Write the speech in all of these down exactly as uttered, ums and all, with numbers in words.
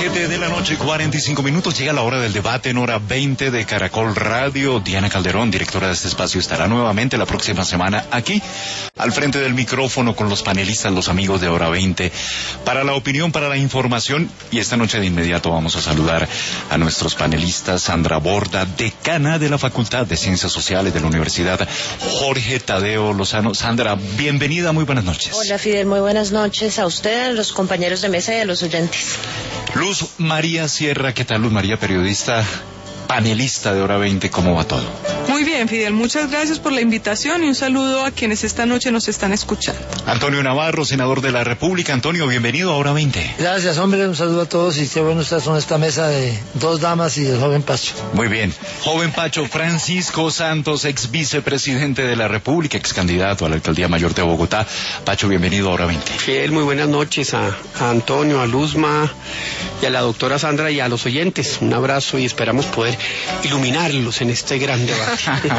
siete de la noche, cuarenta y cinco minutos, llega la hora del debate en hora veinte de Caracol Radio. Diana Calderón, directora de este espacio, estará nuevamente la próxima semana aquí, al frente del micrófono con los panelistas, los amigos de hora veinte, para la opinión, para la información. Y esta noche de inmediato vamos a saludar a nuestros panelistas. Sandra Borda, decana de la Facultad de Ciencias Sociales de la Universidad Jorge Tadeo Lozano. Sandra, bienvenida, muy buenas noches. Hola Fidel, muy buenas noches a usted, a los compañeros de mesa y a los oyentes. Luz María Sierra, ¿qué tal? Luz María, periodista, panelista de hora veinte, ¿cómo va todo? Muy bien, Fidel, muchas gracias por la invitación y un saludo a quienes esta noche nos están escuchando. Antonio Navarro, senador de la República. Antonio, bienvenido a hora veinte. Gracias, hombre, un saludo a todos y qué bueno estar en esta mesa de dos damas y el joven Pacho. Muy bien. Joven Pacho, Francisco Santos, ex vicepresidente de la República, ex candidato a la Alcaldía Mayor de Bogotá. Pacho, bienvenido a hora veinte. Fidel, muy buenas noches a, a Antonio, a Luzma y a la doctora Sandra y a los oyentes. Un abrazo y esperamos poder iluminarlos en este gran debate.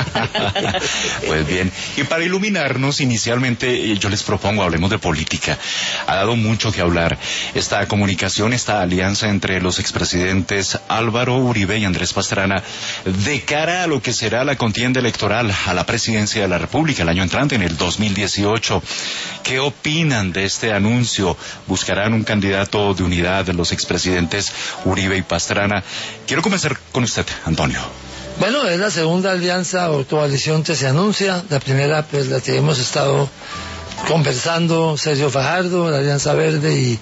Pues bien, y para iluminarnos, inicialmente yo les propongo, hablemos de política. Ha dado mucho que hablar esta comunicación, esta alianza entre los expresidentes Álvaro Uribe y Andrés Pastrana de cara a lo que será la contienda electoral a la presidencia de la República el año entrante, en el dos mil dieciocho. ¿Qué opinan de este anuncio? ¿Buscarán un candidato de unidad de los expresidentes Uribe y Pastrana? Quiero comenzar con usted, Antonio. Bueno, es la segunda alianza o coalición que se anuncia. La primera, pues la que hemos estado conversando, Sergio Fajardo, la Alianza Verde y,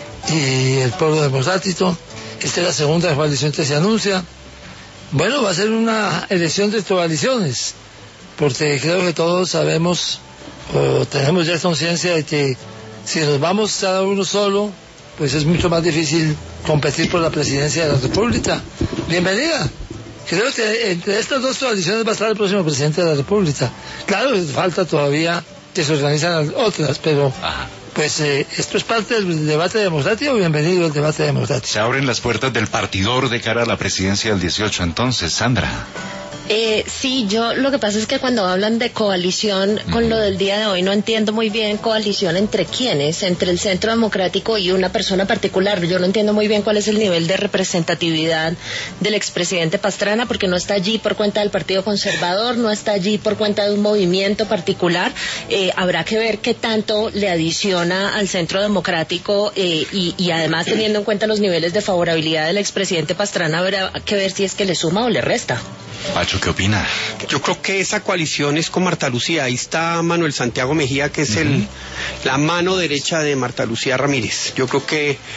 y el Pueblo Democrático. Esta es la segunda coalición que se anuncia. Bueno, va a ser una elección de coaliciones, porque creo que todos sabemos o tenemos ya conciencia de que si nos vamos cada uno solo, pues es mucho más difícil competir por la presidencia de la República. Bienvenida. Creo que entre estas dos coaliciones va a estar el próximo presidente de la República. Claro, falta todavía que se organizan otras, pero Ajá. pues eh, esto es parte del debate democrático. Bienvenido al debate democrático. Se abren las puertas del partidor de cara a la presidencia del dieciocho, entonces, Sandra. Eh, sí, yo lo que pasa es que cuando hablan de coalición, con uh-huh. lo del día de hoy, no entiendo muy bien coalición entre quiénes, entre el Centro Democrático y una persona particular. Yo no entiendo muy bien cuál es el nivel de representatividad del expresidente Pastrana, porque no está allí por cuenta del Partido Conservador, no está allí por cuenta de un movimiento particular. Eh, habrá que ver qué tanto le adiciona al Centro Democrático eh, y, y además teniendo en cuenta los niveles de favorabilidad del expresidente Pastrana, habrá que ver si es que le suma o le resta. Pacho, ¿qué opina? Yo creo que esa coalición es con Marta Lucía. Ahí está Manuel Santiago Mejía, que es uh-huh. el la mano derecha de Marta Lucía Ramírez. Yo creo que eh,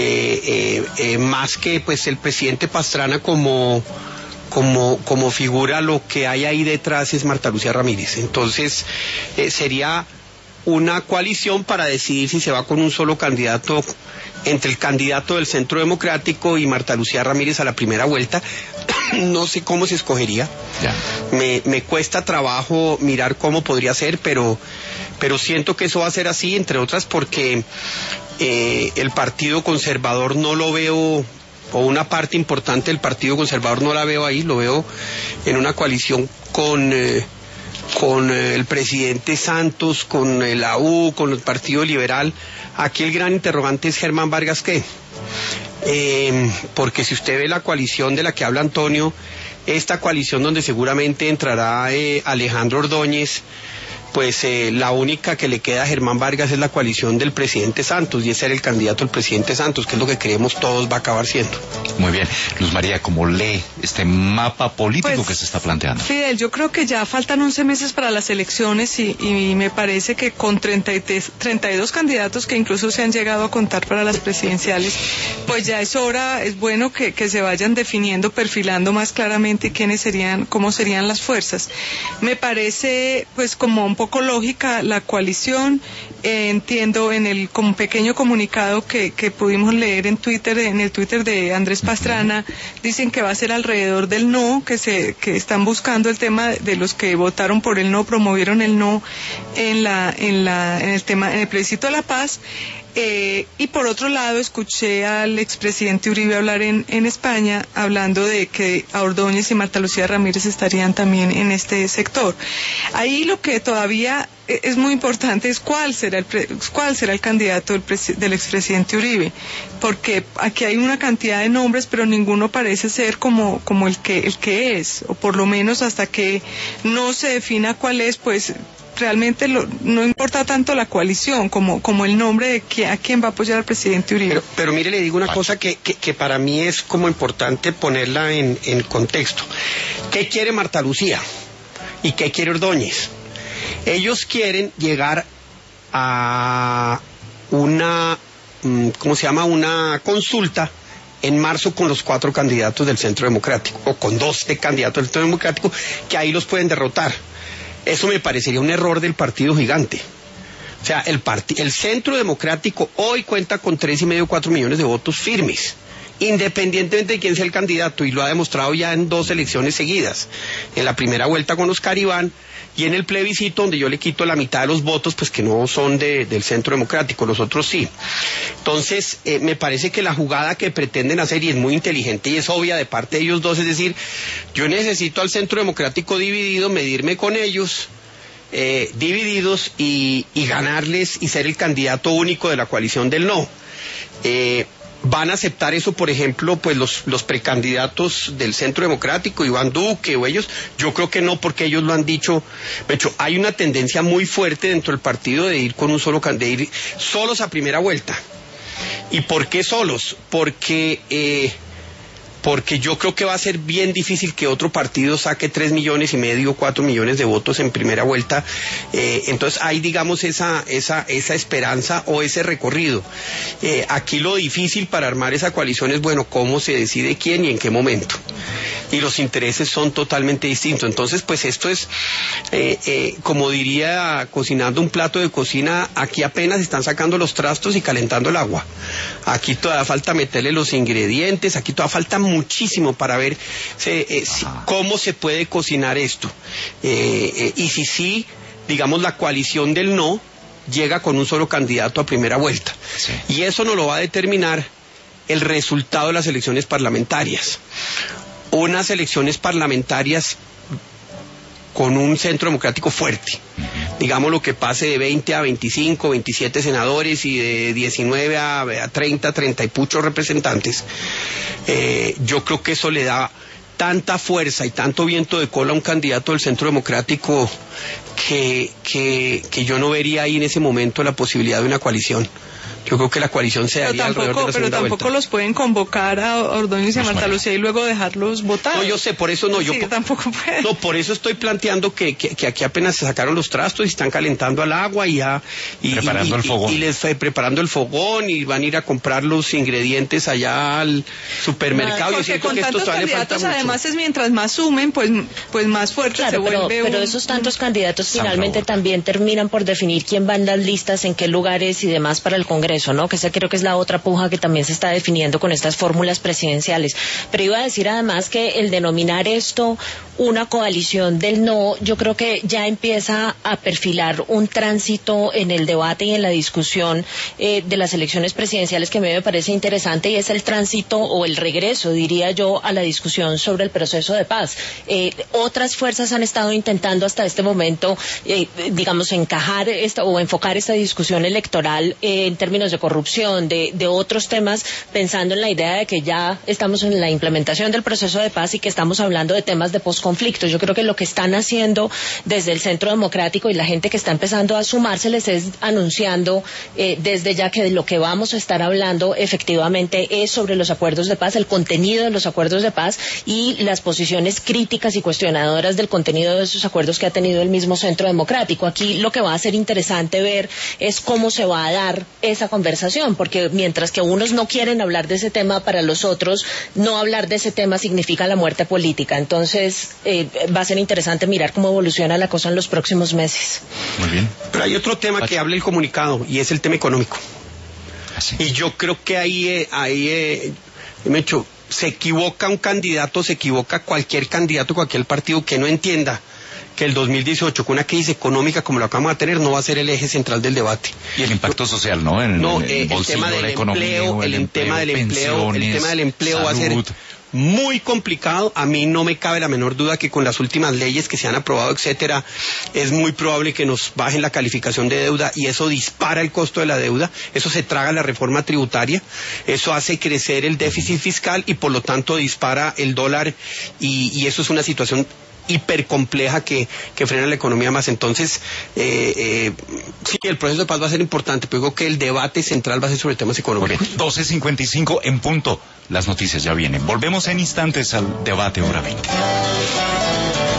eh, eh, más que pues el presidente Pastrana como como como figura, lo que hay ahí detrás es Marta Lucía Ramírez. Entonces eh, sería una coalición para decidir si se va con un solo candidato, entre el candidato del Centro Democrático y Marta Lucía Ramírez a la primera vuelta. No sé cómo se escogería. Ya. Me, me cuesta trabajo mirar cómo podría ser, pero, pero siento que eso va a ser así, entre otras porque eh, el Partido Conservador no lo veo, o una parte importante del Partido Conservador no la veo ahí, lo veo en una coalición con... Eh, con el presidente Santos, con la U, con el Partido Liberal. Aquí el gran interrogante es Germán Vargas, ¿qué? Eh, porque si usted ve la coalición de la que habla Antonio, esta coalición donde seguramente entrará eh, Alejandro Ordóñez, pues eh, la única que le queda a Germán Vargas es la coalición del presidente Santos, y ese era el candidato del presidente Santos, que es lo que creemos todos va a acabar siendo. Muy bien. Luz María, ¿cómo lee este mapa político pues, que se está planteando? Fidel, yo creo que ya faltan once meses para las elecciones y, y me parece que con treinta y tres, treinta y dos candidatos que incluso se han llegado a contar para las presidenciales, pues ya es hora, es bueno que, que se vayan definiendo, perfilando más claramente quiénes serían, cómo serían las fuerzas. Me parece pues como un poco lógica la coalición. Eh, entiendo en el como pequeño comunicado que, que pudimos leer en Twitter, en el Twitter de Andrés Pastrana, dicen que va a ser alrededor del no, que se que están buscando el tema de los que votaron por el no, promovieron el no en la en la en el tema en el plebiscito de la paz. Eh, y por otro lado escuché al expresidente Uribe hablar en, en España, hablando de que a Ordóñez y Marta Lucía Ramírez estarían también en este sector. Ahí lo que todavía es muy importante es cuál será el pre, cuál será el candidato del, del expresidente Uribe, porque aquí hay una cantidad de nombres, pero ninguno parece ser como como el que el que es, o por lo menos hasta que no se defina cuál es, pues realmente lo, no importa tanto la coalición como como el nombre de que, a quién va a apoyar al presidente Uribe. Pero, pero mire, le digo una cosa que, que, que para mí es como importante ponerla en, en contexto. ¿Qué quiere Marta Lucía? ¿Y qué quiere Ordóñez? Ellos quieren llegar a una, ¿cómo se llama? Una consulta en marzo con los cuatro candidatos del Centro Democrático, o con doce candidatos del Centro Democrático, que ahí los pueden derrotar. Eso me parecería un error del partido gigante. O sea, el, part el Centro Democrático hoy cuenta con tres y medio, cuatro millones de votos firmes, independientemente de quién sea el candidato, y lo ha demostrado ya en dos elecciones seguidas, en la primera vuelta con Oscar Iván y en el plebiscito, donde yo le quito la mitad de los votos, pues que no son de, del Centro Democrático, los otros sí. Entonces, eh, me parece que la jugada que pretenden hacer, y es muy inteligente y es obvia de parte de ellos dos, es decir, yo necesito al Centro Democrático dividido, medirme con ellos, eh, divididos, y, y ganarles y ser el candidato único de la coalición del no. Eh, ¿Van a aceptar eso, por ejemplo, pues los, los precandidatos del Centro Democrático, Iván Duque o ellos? Yo creo que no, porque ellos lo han dicho. De hecho, hay una tendencia muy fuerte dentro del partido de ir con un solo de ir solos a primera vuelta. ¿Y por qué solos? Porque eh, porque yo creo que va a ser bien difícil que otro partido saque tres millones y medio, cuatro millones de votos en primera vuelta. Eh, entonces hay, digamos, esa esa esa esperanza o ese recorrido. Eh, aquí lo difícil para armar esa coalición es, bueno, cómo se decide quién y en qué momento. Y los intereses son totalmente distintos. Entonces, pues esto es, eh, eh, como diría, cocinando un plato de cocina, aquí apenas están sacando los trastos y calentando el agua. Aquí todavía falta meterle los ingredientes, aquí todavía falta muchísimo para ver se, eh, si, cómo se puede cocinar esto. Eh, eh, y si sí, digamos, la coalición del no llega con un solo candidato a primera vuelta. Sí. Y eso no lo va a determinar el resultado de las elecciones parlamentarias. Unas elecciones parlamentarias con un Centro Democrático fuerte. Digamos, lo que pase de veinte a veinticinco, veintisiete senadores y de diecinueve a treinta, treinta y puchos representantes. Eh, yo creo que eso le da tanta fuerza y tanto viento de cola a un candidato del Centro Democrático que, que, que yo no vería ahí en ese momento la posibilidad de una coalición. Yo creo que la coalición se daría tampoco, alrededor de la Pero tampoco vuelta. Los pueden convocar a Ordóñez y a Marta Lucía y luego dejarlos votar. No, yo sé, por eso no. Sí, yo po tampoco puede. No, por eso estoy planteando que, que, que aquí apenas se sacaron los trastos y están calentando al agua y ya... Y, preparando y, el fogón. Y, y les fue preparando el fogón y van a ir a comprar los ingredientes allá al supermercado. No, yo siento con que esto tantos todavía le falta candidatos, mucho. además, es mientras más sumen, pues, pues más fuerte claro, se vuelve pero, un... pero esos tantos candidatos San finalmente Raúl. también terminan por definir quién va en las listas, en qué lugares y demás para el Congreso, ¿no? Que esa creo que es la otra puja que también se está definiendo con estas fórmulas presidenciales. Pero iba a decir además que el denominar esto una coalición del no, yo creo que ya empieza a perfilar un tránsito en el debate y en la discusión eh, de las elecciones presidenciales que a mí me parece interesante, y es el tránsito o el regreso, diría yo, a la discusión sobre el proceso de paz. Eh, otras fuerzas han estado intentando hasta este momento, eh, digamos, encajar esta o enfocar esta discusión electoral eh, en términos de corrupción, de, de otros temas, pensando en la idea de que ya estamos en la implementación del proceso de paz y que estamos hablando de temas de posconflicto. Yo creo que lo que están haciendo desde el Centro Democrático y la gente que está empezando a sumárseles es anunciando eh, desde ya que de lo que vamos a estar hablando efectivamente es sobre los acuerdos de paz, el contenido de los acuerdos de paz y las posiciones críticas y cuestionadoras del contenido de esos acuerdos que ha tenido el mismo Centro Democrático. Aquí lo que va a ser interesante ver es cómo se va a dar esa conversación, porque mientras que unos no quieren hablar de ese tema, para los otros no hablar de ese tema significa la muerte política. Entonces eh, va a ser interesante mirar cómo evoluciona la cosa en los próximos meses. Muy bien. Pero hay otro tema que habla el comunicado y es el tema económico. Así. Y yo creo que ahí, eh, ahí eh, me he hecho, se equivoca un candidato, se equivoca cualquier candidato, cualquier partido que no entienda que el dos mil dieciocho, con una crisis económica como lo acabamos de tener, no va a ser el eje central del debate. Y el impacto social, ¿no? En, No, en eh, el bolsillo, tema del la economía, empleo, el, el tema del empleo, el tema del empleo salud. va a ser muy complicado. A mí no me cabe la menor duda que con las últimas leyes que se han aprobado, etcétera, es muy probable que nos bajen la calificación de deuda y eso dispara el costo de la deuda, eso se traga la reforma tributaria, eso hace crecer el déficit fiscal y por lo tanto dispara el dólar y, y eso es una situación hipercompleja que, que frena la economía más. Entonces, eh, eh, sí, el proceso de paz va a ser importante, pero digo que el debate central va a ser sobre temas económicos. doce cincuenta y cinco en punto. Las noticias ya vienen. Volvemos en instantes al debate hora veinte.